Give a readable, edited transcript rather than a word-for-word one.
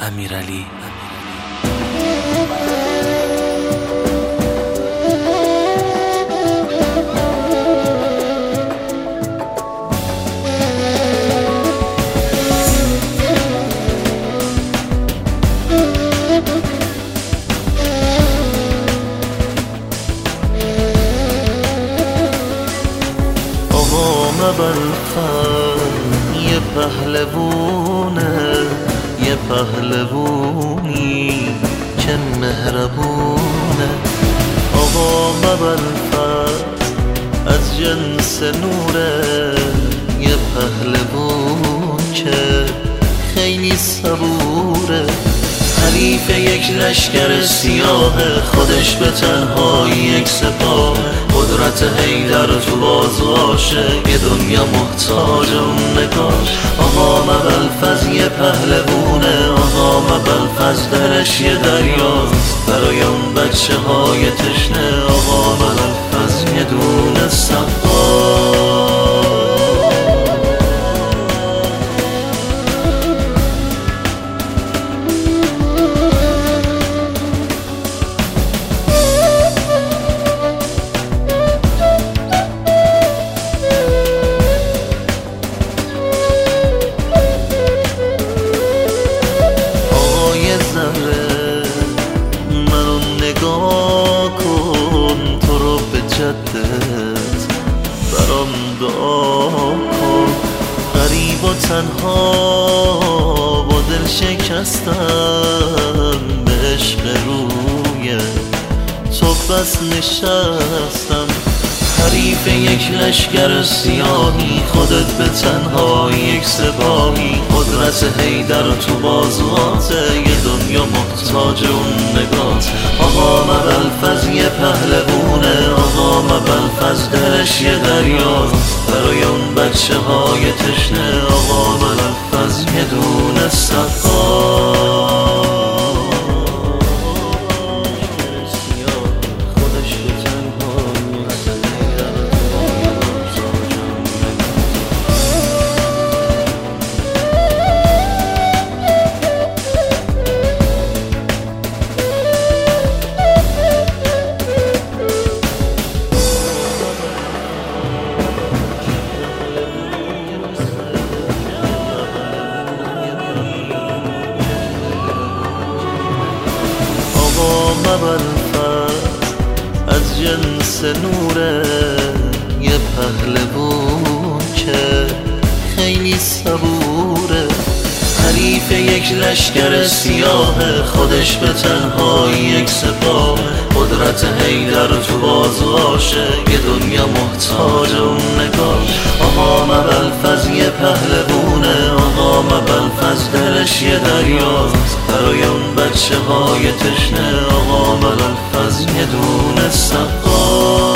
امیرعلی. یه پهلوونه، یه پهلوونی که مهربونه. آقا مبلفت از جنس نوره، یه پهلوون که خیلی صبوره. حریف یک لشکر سیاه، خودش به تنهایی یک سپاه. قدرت حیدر تو بازغاشه، یه دنیا محتاج اون نگاش. آقا مبلفز یه پهلوونه، آقا مبلفز درش یه دریاست برای اون بچه های تشنه. آقا مبلفز یه دونه سقا. منو نگاه کن، تو رو به جدت برام دعا کن. غریب و تنها با دل شکستم، به عشق روی تو بس نشستم. حریف یک لشکر سیاهی، خودت به تنها یک سپاهی. قدرت حیدر تو بازوات، یه دنیا محتاج اون نگات. آقا مبلفز یه پهلوونه، آقا مبلفز درش یه دریاست برای اون بچه های تشنه. آقا مبلفز یه دونه سقا. مبلفت از جنس نوره، یه پهلوون که خیلی صبوره. حریف یک لشکر سیاه، خودش به تنهایی یک سپاه. قدرت حیدر تو بازغاشه، یه دنیا محتاج اون نگاش. آقا مبلفز یه پهلوونه، آقا مبلفز دلش یه دریاست برای اون بچه های تشنه. آقا مبلفز یه دونه سقا.